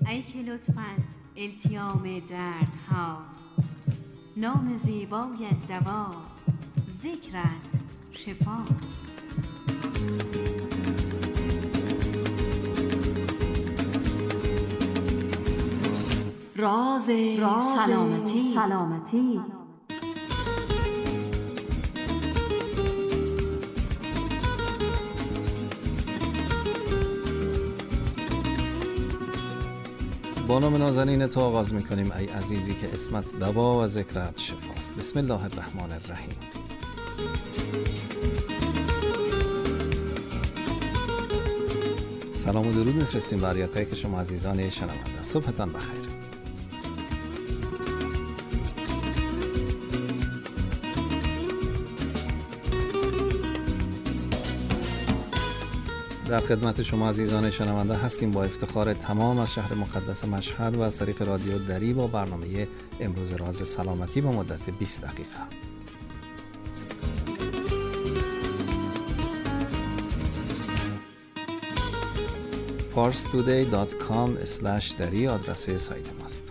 ای که لطفت التیام درد هاست، نام زیبایت دوا، ذکرت شفاست. راز سلامتی. با نام نازنین تو آغاز میکنیم ای عزیزی که اسمت دوا و ذکرت شفاست. بسم الله الرحمن الرحیم. سلام و درود میفرستیم بر یکایک شما عزیزان شنونده. صبحتان بخیر. در خدمت شما عزیزان شنونده هستیم با افتخار تمام از شهر مقدس مشهد و از طریق رادیو دری با برنامه امروز راز سلامتی با مدت 20 دقیقه. parstoday.com/dari آدرس سایت ماست.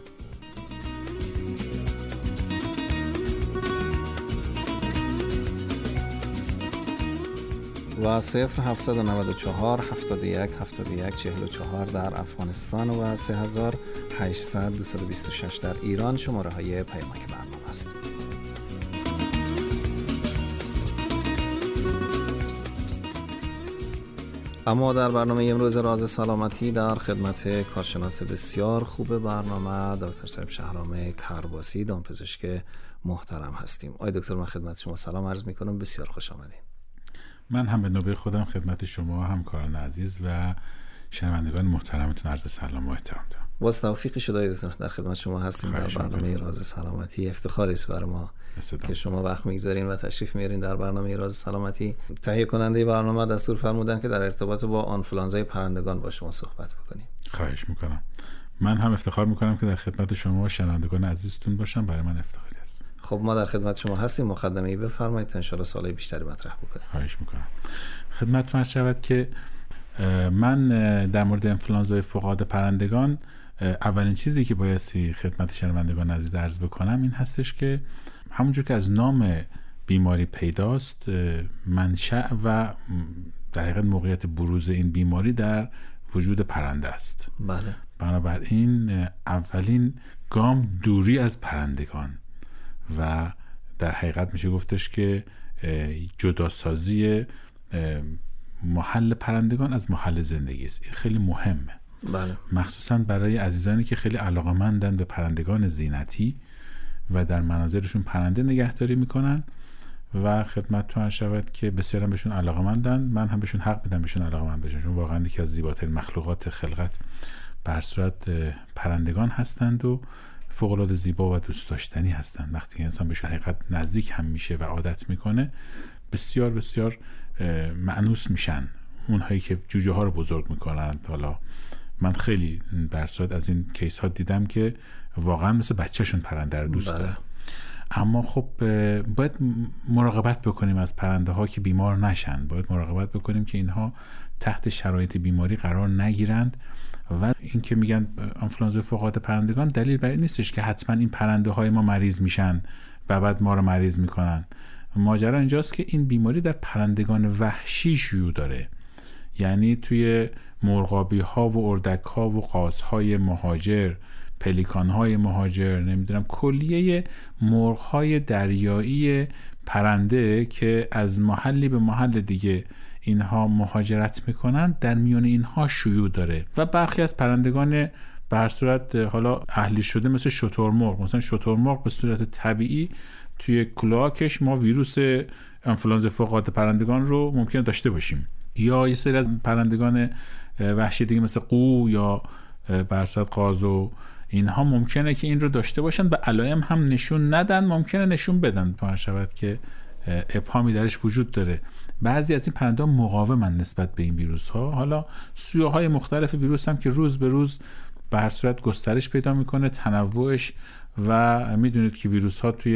و 0794 71 71 44 در افغانستان و 3800 226 در ایران شماره های پیامک برنامه است. اما در برنامه امروز راز سلامتی در خدمت کارشناس بسیار خوب برنامه دکتر صاحب شهرام کرباسی، دامپزشک محترم هستیم. آقای دکتر، من خدمت شما سلام عرض میکنم، بسیار خوش آمدید. من هم به نوبه خودم خدمت شما همکاران عزیز و شنوندگان محترمتون عرض سلام و احترام دارم. باز توفیق شده دکتر، در خدمت شما هستیم در برنامه راز سلامتی. افتخاری است برای ما که شما وقت میگذارین و تشریف میارین در برنامه راز سلامتی. تهیه کننده برنامه دستور فرمودن که در ارتباط با آنفولانزای پرندگان با شما صحبت بکنیم. خواهش میکنم. من هم افتخار میکنم که در خدمت شما و شنوندگان عزیزتون باشم، برای من افتخاری است. خب ما در خدمت شما هستیم، مقدمه‌ای بفرمایید تا ان شاءالله سوالای بیشتری مطرح بکنیم. خواهش میکنم. خدمتتون عرض شود که من در مورد انفلوئنزای فوق‌العاده پرندگان اولین چیزی که بایستی خدمت شنوندگان عزیز عرض بکنم این هستش که همونجور که از نام بیماری پیداست، منشأ و در حقیقت موقعیت بروز این بیماری در وجود پرنده است. بله. بنابراین اولین گام دوری از پرندگان و در حقیقت میشه گفتش که جداسازی محل پرندگان از محل زندگی است. این خیلی مهمه. بله. مخصوصا برای عزیزانی که خیلی علاقه‌مندن به پرندگان زینتی و در منازلشون پرنده نگهداری میکنن و خدمتتون عرض شود که بسیار بهشون علاقه‌مندن. من هم بهشون حق میدم بهشون علاقه‌مند بشن، چون واقعا یکی از زیباترین مخلوقات خلقت بر صورت پرندگان هستند و فوق‌العاده زیبا و دوست داشتنی هستند. وقتی انسان بهشون حقیقت نزدیک هم میشه و عادت میکنه بسیار بسیار مأنوس میشن. اونهایی که جوجه ها رو بزرگ میکنند، حالا من خیلی بر صورت از این کیس ها دیدم که واقعا مثل بچهشون پرنده رو دوست دارن. اما خب باید مراقبت بکنیم از پرنده ها که بیمار نشن. باید مراقبت بکنیم که اینها تحت شرایط بیماری قرار نگیرند و این که میگن آنفولانزای فوق‌العاده پرندگان دلیل بر این نیستش که حتما این پرنده های ما مریض میشن و بعد ما رو مریض میکنن. ماجرا اینجاست که این بیماری در پرندگان وحشی شیوع داره، یعنی توی مرغابی ها و اردک ها و قاز های مهاجر، پلیکان های مهاجر، نمیدونم کلیه مرغ های دریایی پرنده که از محلی به محل دیگه اینها مهاجرت میکنن، در میان اینها شیوع داره و برخی از پرندگان به هر صورت حالا اهلی شده مثل شترمرغ، مثلا شترمرغ به صورت طبیعی توی کلاکش ما ویروس انفلوئنزا فوق‌العاده پرندگان رو ممکنه داشته باشیم، یا یه سری از پرندگان وحشی دیگه مثل قو یا به هر صورت قاز و اینها ممکنه که این رو داشته باشن و علائم هم نشون ندن، ممکنه نشون بدن باید شود که ابهامی درش وجود داره. بعضی از این پرنده‌ها مقاومن نسبت به این ویروس ها. حالا سویه‌های مختلف ویروس هم که روز به روز به هر صورت گسترش پیدا میکنه، تنوعش، و میدونید که ویروس ها توی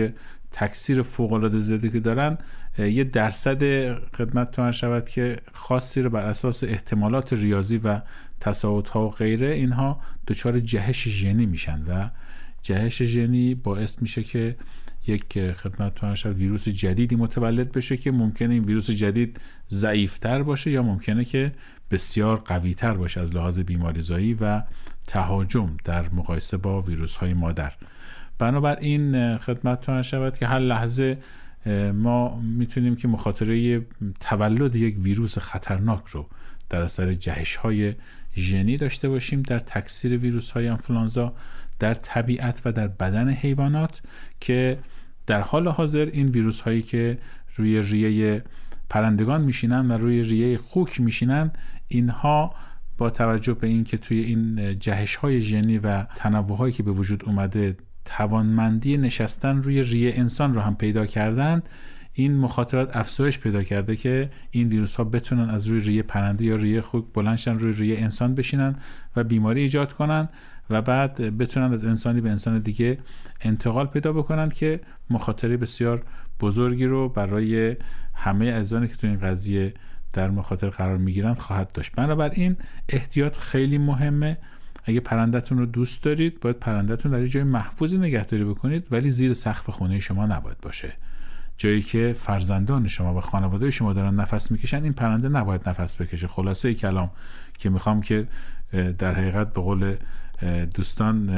تکثیر فوق‌العاده زیادی که دارن، یه درصد خدمتتون شود که خاصی رو بر اساس احتمالات ریاضی و تساوت‌ها و غیره اینها دچار جهش ژنی میشن و جهش ژنی باعث میشه که یک خدمتتون شود ویروس جدیدی متولد بشه که ممکنه این ویروس جدید ضعیف‌تر باشه یا ممکنه که بسیار قوی‌تر باشه از لحاظ بیماریزایی و تهاجم در مقایسه با ویروس‌های مادر. بنابراین خدمتتون شود که هر لحظه ما میتونیم که مخاطره تولد یک ویروس خطرناک رو در اثر جهش‌های ژنی داشته باشیم در تکثیر ویروس‌های آنفولانزا در طبیعت و در بدن حیوانات، که در حال حاضر این ویروس‌هایی که روی ریه پرندگان میشینن و روی ریه خوک میشینن، اینها با توجه به این که توی این جهش‌های ژنی و تنوع‌هایی که به وجود اومده توانمندی نشستن روی ریه انسان رو هم پیدا کردن، این مخاطرات افزایش پیدا کرده که این ویروس ها بتونن از روی ریه پرنده یا ریه خوک بلندشن روی ریه انسان بشینن و بیماری ایجاد کنن و بعد بتونن از انسانی به انسان دیگه انتقال پیدا بکنن که مخاطره بسیار بزرگی رو برای همه عزیزانی که تو این قضیه در مخاطره قرار میگیرن خواهد داشت. بنابراین احتیاط خیلی مهمه. اگه پرندتون رو دوست دارید باید پرندتون در جای محفوظی نگهداری بکنید، ولی زیر سقف خونه شما نباید باشه. جایی که فرزندان شما و خانواده شما دارن نفس میکشن این پرنده نباید نفس بکشه. خلاصه کلام که میخوام که در حقیقت به قول دوستان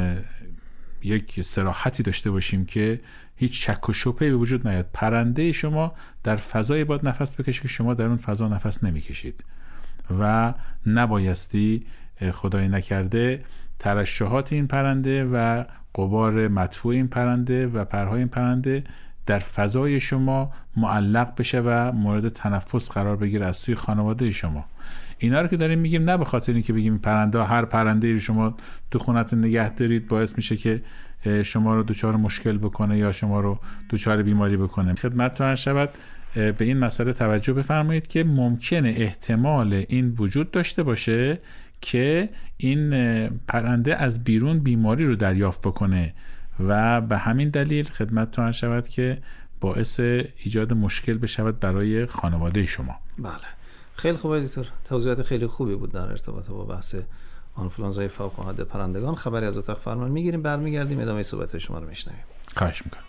یک صراحتی داشته باشیم که هیچ شک و شبهه‌ای به وجود نیاد. پرنده شما در فضای باید نفس بکشه که شما در اون فضا نفس نمیکشید و نبایستی خدای نکرده ترشحات این پرنده و غبار مدفوع این پرنده و پرهای این پرنده در فضای شما معلق بشه و مورد تنفس قرار بگیره از توی خانواده شما. اینا رو که داریم میگیم نه به خاطر اینکه بگیم پرنده هر پرنده‌ای رو شما تو خونتون نگه دارید باعث میشه که شما رو دچار مشکل بکنه یا شما رو دچار بیماری بکنه. خدمتتون شود به این مسئله توجه بفرمایید که ممکنه احتمال این وجود داشته باشه که این پرنده از بیرون بیماری رو دریافت بکنه و به همین دلیل خدمتتون شود که باعث ایجاد مشکل بشود برای خانواده شما. بله خیلی خوبه دکتر، توضیحات خیلی خوبی بود در ارتباط با بحث آنفولانزای فوق‌العاده پرندگان. خبری از اتاق فرمان میگیریم، برمیگردیم ادامه صحبت شما رو میشنویم. خواهش میکنم.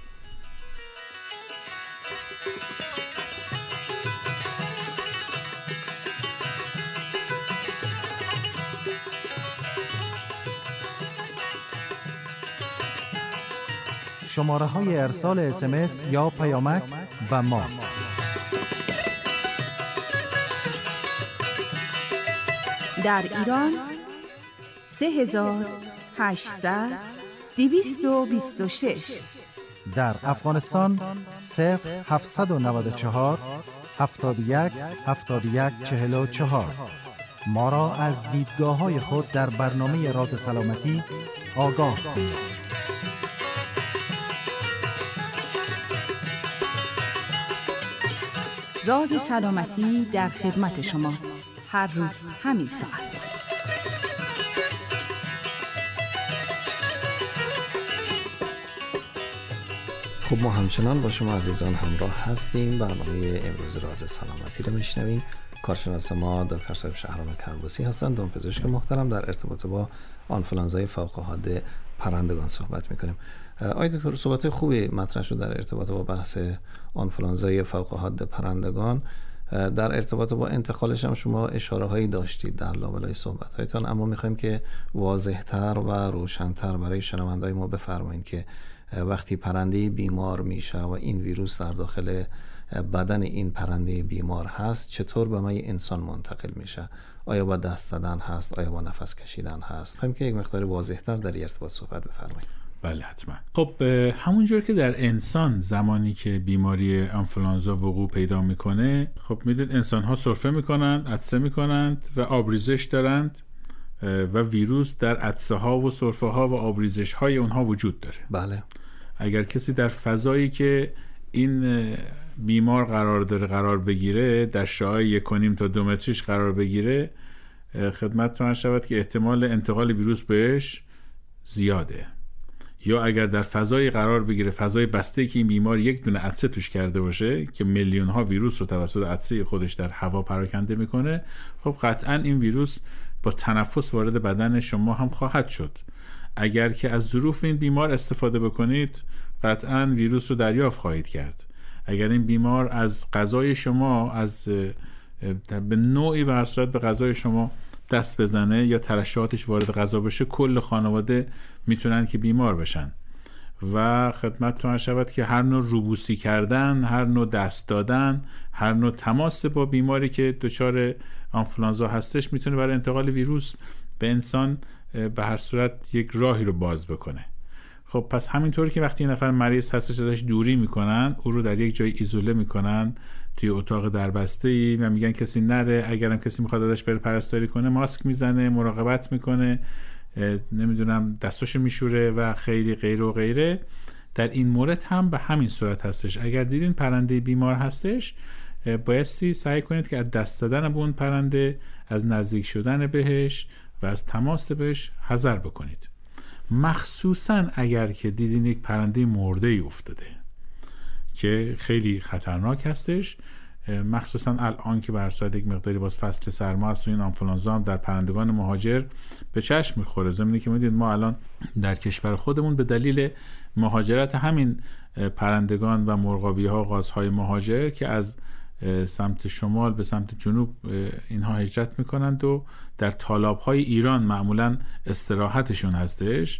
شماره های ارسال SMS یا پیامک به ما: در ایران 3800-226، در افغانستان 0794 71 71 44. ما را از دیدگاه های خود در برنامه راز سلامتی آگاه کنید. راز سلامتی در خدمت شماست، هر روز همین ساعت. خب ما همچنان با شما عزیزان همراه هستیم. برنامه امروز راز سلامتی رو میشنویم. کارشناس ما دکتر صاحب شهرام کربوسی هستند، دامپزشک محترم. در ارتباط با آنفولانزای فوق‌العاده پرندگان صحبت میکنیم. آقای دکتر صحبت خوبی مطرح شد در ارتباط با بحث آنفولانزای فوق‌العاده پرندگان. در ارتباط با انتقالش هم شما اشاره هایی داشتید در لابلای صحبت هایتان، اما میخوایم که واضح‌تر و روشن‌تر برای شنوندای ما بفرمایید که وقتی پرنده بیمار میشه و این ویروس در داخل بدن این پرنده بیمار هست چطور به ما انسان منتقل میشه؟ آیا با دست زدن هست؟ آیا با نفس کشیدن هست؟ میخوایم که یک مقدار واضح‌تر در ارتباط صحبت بفرمایید. بله حتما. خب همونجور که در انسان زمانی که بیماری آنفولانزا وقوع پیدا میکنه، خب میدونید انسان ها سرفه میکنند، عطسه میکنند و آبریزش دارند و ویروس در عطسه ها و سرفه ها و آبریزش های اونها وجود داره. بله. اگر کسی در فضایی که این بیمار قرار بگیره در شعاع 1.5 تا 2 متریش قرار بگیره، خدمتتون شود که احتمال انتقال ویروس بهش زیاده. یا اگر در فضای قرار بگیره، فضای بسته که این بیمار یک دونه عطسه توش کرده باشه که میلیون ها ویروس رو توسط عطسه خودش در هوا پراکنده میکنه، خب قطعا این ویروس با تنفس وارد بدن شما هم خواهد شد. اگر که از ظروف این بیمار استفاده بکنید، قطعا ویروس رو دریافت خواهید کرد. اگر این بیمار از غذای شما به نوعی به هر صورت به غذای شما دست بزنه یا ترشحاتش وارد غذا بشه، کل خانواده میتونن که بیمار بشن. و خدمتتون شود که هر نوع روبوسی کردن، هر نوع دست دادن، هر نوع تماس با بیماری که دچار آنفولانزا هستش میتونه برای انتقال ویروس به انسان به هر صورت یک راهی رو باز بکنه. خب پس همینطور که وقتی یه نفر مریض هستش ازش دوری میکنن، او رو در یک جای ایزوله میکنن توی اتاق دربسته‌ای و میگن کسی نره، اگرم کسی میخواد ازش بره پرستاری کنه ماسک میزنه، مراقبت میکنه، نمیدونم دستاشو میشوره و خیلی غیره و غیره. در این مورد هم به همین صورت هستش. اگر دیدین پرنده بیمار هستش، بایستی سعی کنید که از دست دادن به اون پرنده، از نزدیک شدن بهش و از تماس بهش حذر بکنید. مخصوصا اگر که دیدین یک پرنده مرده ای افتاده که خیلی خطرناک هستش، مخصوصا الان که بر اساس یک مقداری باز فصل سرما است و این آنفولانزا هم در پرندگان مهاجر به چشم میخوره. ضمن که میدید ما الان در کشور خودمون به دلیل مهاجرت همین پرندگان و مرغابی ها، غازهای مهاجر که از سمت شمال به سمت جنوب اینها هجرت میکنند و در تالاب های ایران معمولا استراحتشون هستش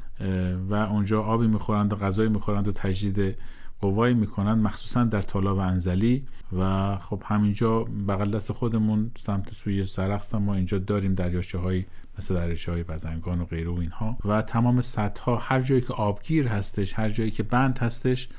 و اونجا آبی میخورند و غذایی میخورند و تجدید قوایی میکنند، مخصوصا در تالاب انزلی. و خب همینجا بغل دست خودمون سمت سوی سرخس ما اینجا داریم دریاچه هایی مثل دریاچه های بزنگان و غیره و اینها، و تمام سدها، هر جایی که آبگیر هستش، هر جایی که بند هستش،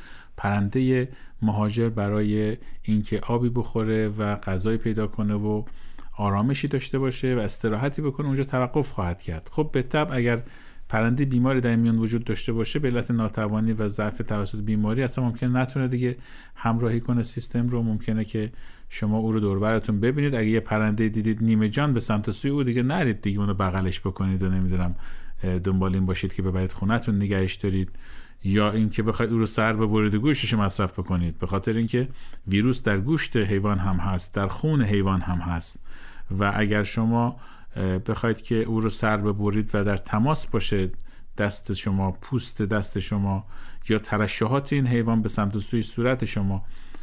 پرنده مهاجر برای اینکه آبی بخوره و غذای پیدا کنه و آرامشی داشته باشه و استراحتی بکنه اونجا توقف خواهد کرد. خب به طبع اگر پرنده بیماری در میان وجود داشته باشه، به علت ناتوانی و ضعف توسط بیماری اصلا ممکنه نتونه دیگه همراهی کنه سیستم رو. ممکنه که شما او رو دور براتون ببینید، اگه یه پرنده دیدید نیمه جان به سمت سوی او، دیگه نرید دیگه اونو بغلش بکنید و نمیدونم دنبال این باشید که ببرید خونتون نگهش دارید، یا اینکه بخواید او رو سر ببرید و گوشتش مصرف بکنید، به خاطر اینکه ویروس در گوشت حیوان هم هست، در خون حیوان هم هست. و اگر شما بخواید که او رو سر ببرید و در تماس باشه دست شما، پوست دست شما یا ترشحات این حیوان به سمت سوی صورت شما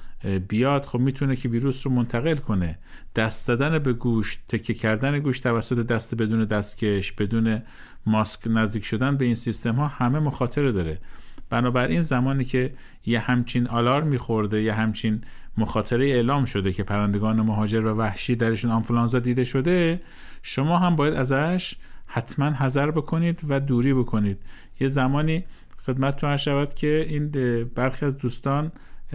بیاد، خب میتونه که ویروس رو منتقل کنه. دست دادن به گوشت، تکه کردن گوشت توسط دست بدون دستکش، بدون ماسک، نزدیک شدن به این سیستم ها همه مخاطره داره. بنابراین زمانی که یه همچین آلارم میخورده، یه همچین مخاطره اعلام شده که پرندگان مهاجر و وحشی درشون آنفولانزا دیده شده، شما هم باید ازش حتما حذر بکنید و دوری بکنید. یه زمانی خدمتتون عرض شود که این برخی از دوستان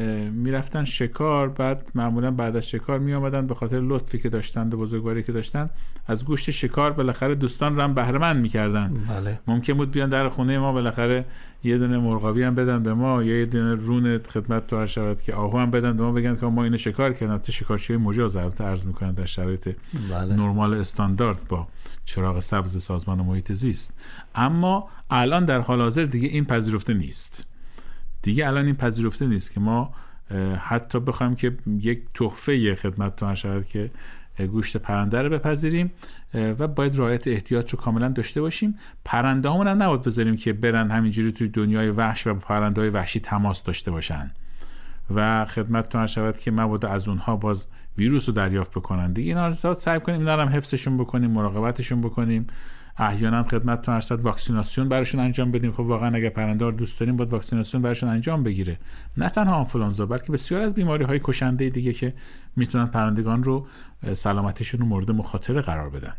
میرفتن شکار، بعد معمولا بعد از شکار می آمدن به خاطر لطفی که داشتن و بزرگواری که داشتن از گوشت شکار بالاخره دوستان رو هم بهره مند می‌کردن. بله. ممکن بود بیان در خونه ما بالاخره یه دونه مرغابی هم بدن به ما، یا یه دونه رون خدمت تو عرض شود که آهو هم بدن به ما، بگن که ما اینو شکار کردیم. البته شکارچی مجاز البته عرض می‌کنن در شرایط نرمال استاندارد با چراغ سبز سازمان محیط زیست. اما الان در حال حاضر دیگه این پذیرفته نیست. الان این پذیرفته نیست که ما حتی بخوایم که یک تحفه خدمتتون شود که گوشت پرنده رو بپذیریم و باید رعایت احتیاط رو کاملا داشته باشیم. پرنده هامون هم نباید بذاریم که برن همینجوری توی دنیای وحش و پرنده های وحشی تماس داشته باشن و خدمتتون شود که مبادا از اونها باز ویروس رو دریافت بکنن. دیگه اینا رو سعی کنیم اینا رو هم حفظشون بکنیم، مراقبتشون بکنیم. احیانا خدمتتون عرض شد واکسیناسیون براشون انجام بدیم. خب واقعا اگه پرنده رو دوست داریم باید واکسیناسیون براشون انجام بگیره، نه تنها آنفولانزا بلکه بسیار از بیماری‌های کشنده دیگه که میتونن پرندگان رو سلامتیشون رو مورد مخاطره قرار بدن.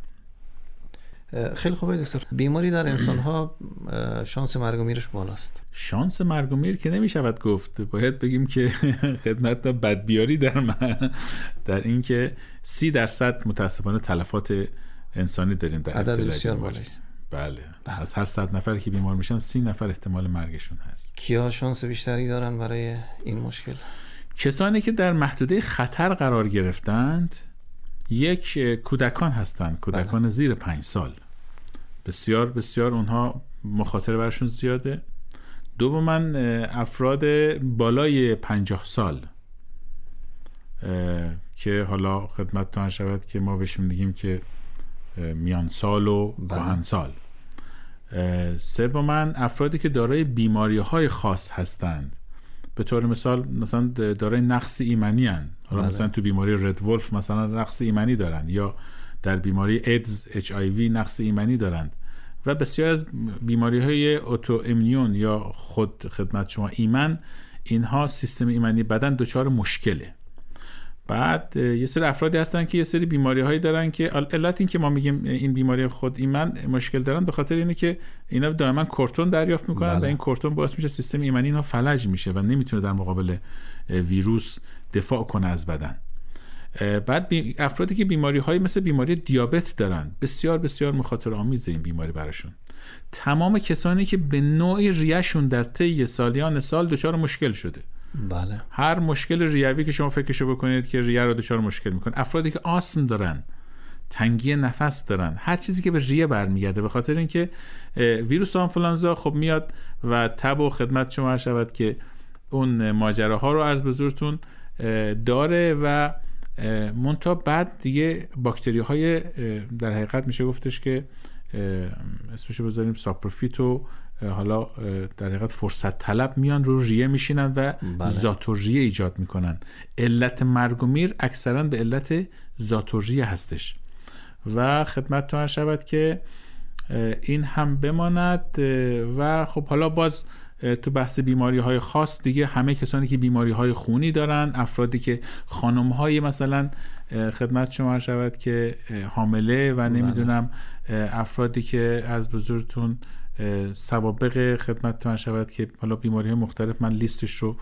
خیلی خوبه دکتر. بیماری در انسان‌ها شانس مرگ و میرش بالاست. شانس مرگ و میر که نمیشود گفت، باید بگیم که خدمت بدبیاری در این که 30% متاسفانه تلفات انسانی داریم در عدد بسیار بالاست. بله. از هر 100 نفر که بیمار میشن 30 نفر احتمال مرگشون هست. کیا شانس بیشتری دارن برای این مشکل؟ کسانی که در محدوده خطر قرار گرفتند. یک کودکان هستند، کودکان زیر 5 سال. بسیار بسیار اونها مخاطره برشون زیاده. دوما افراد بالای 50 سال که حالا خدمتتون شود که ما بهشون میگیم که میان سال و کهن سال. سوما افرادی که دارای بیماری‌های خاص هستند، به طور مثلا دارای نقص ایمنی هستند، حالا مثلا تو بیماری رد ولف مثلا نقص ایمنی دارند، یا در بیماری ایدز HIV نقص ایمنی دارند، و بسیار از بیماری‌های اوتو ایمیون یا خود خدمت شما ایمن، اینها سیستم ایمنی بدن دچار مشکله. بعد یه سری افرادی هستن که یه سری بیماری‌هایی دارن که علت این که ما میگیم این بیماری خود ایمن مشکل دارن به خاطر اینه که اینا دائما کورتون دریافت میکنن و این کورتون باعث میشه سیستم ایمنی اینا فلج میشه و نمیتونه در مقابل ویروس دفاع کنه از بدن. بعد افرادی که بیماری‌هایی مثل بیماری دیابت دارن، بسیار بسیار مخاطره آمیزه این بیماری براشون. تمام کسانی که به نوعی ریه‌شون در طی سالیان سال دچار مشکل شده. بله. هر مشکل ریوی که شما فکرشو بکنید که ریه رو دچار مشکل میکنه. افرادی که آسم دارن، تنگی نفس دارن، هر چیزی که به ریه برمیگرده، به خاطر اینکه ویروس آنفولانزا خب میاد و تب و خدمت شما شود که اون ماجراها رو عرض به حضورتون داره و منتها بعد دیگه باکتری های در حقیقت میشه گفتش که اسمشو بذاریم ساپروفیت و حالا در حقیقت فرصت طلب میان رو ریه میشینن و ذاتوریه ایجاد میکنن. علت مرگ و میر اکثرا به علت ذاتوریه هستش و خدمتتون عرض شود که این هم بماند. و خب حالا باز تو بحث بیماری های خاص دیگه همه کسانی که بیماری های خونی دارن، افرادی که خانم های مثلا خدمت شما شود که حامله و نمیدونم افرادی که از بزرگتون سوابق خدمتتون شود که حالا بیماری های مختلف، من لیستش رو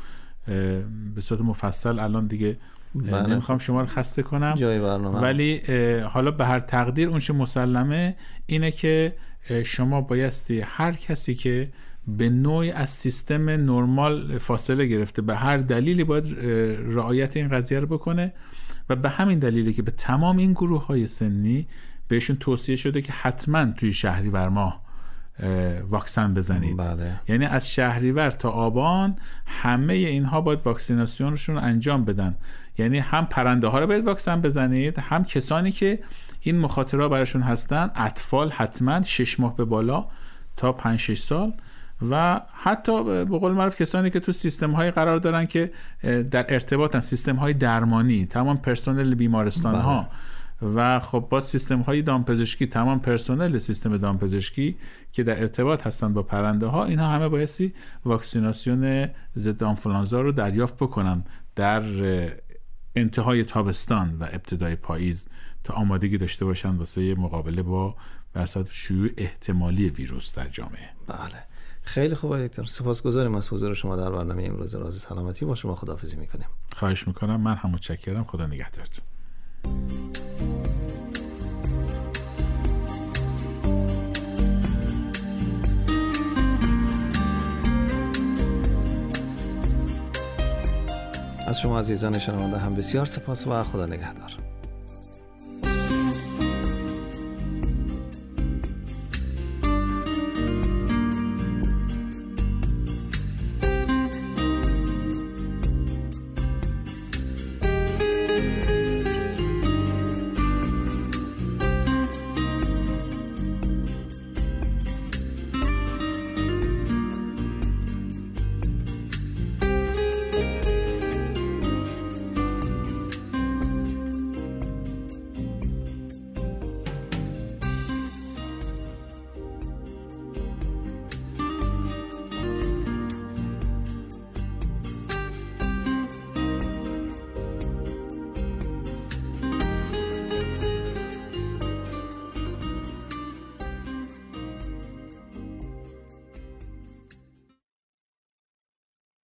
به صورت مفصل الان دیگه نمیخوام شما رو خسته کنم جای برنامه، ولی حالا به هر تقدیر اونچه مسلمه اینه که شما بایستی هر کسی که به نوعی از سیستم نرمال فاصله گرفته به هر دلیلی باید رعایت این قضیه رو بکنه و به همین دلیلی که به تمام این گروه های سنی بهشون توصیه شده که حتما توی شهریور ماه واکسن بزنید. بله. یعنی از شهریور تا آبان همه اینها باید واکسیناسیونشون رو انجام بدن، یعنی هم پرنده ها رو باید واکسن بزنید، هم کسانی که این مخاطره براشون هستن، اطفال حتما 6 ماه به بالا تا 5-6 سال و حتی به قول معروف کسانی که تو سیستم های قرار دارن که در ارتباطن، سیستم های درمانی، تمام پرسنل بیمارستان ها و خب با سیستم های دامپزشکی، تمام پرسنل سیستم دامپزشکی که در ارتباط هستند با پرنده ها، اینها همه بایستی واکسیناسیون ضد آنفولانزا رو دریافت بکنن در انتهای تابستان و ابتدای پاییز تا آمادگی داشته باشن واسه مقابله با بحثات شیوع احتمالی ویروس در جامعه. بله، خیلی خوبه دکتر. سپاسگزاریم از حضور شما در برنامه امروز راز سلامتی. با شما خداحافظی میکنیم. خواهش میکنم. من هم متشکرم. خدا نگهدارتون. از شما عزیزان شنونده هم بسیار سپاس و خدا نگهدار.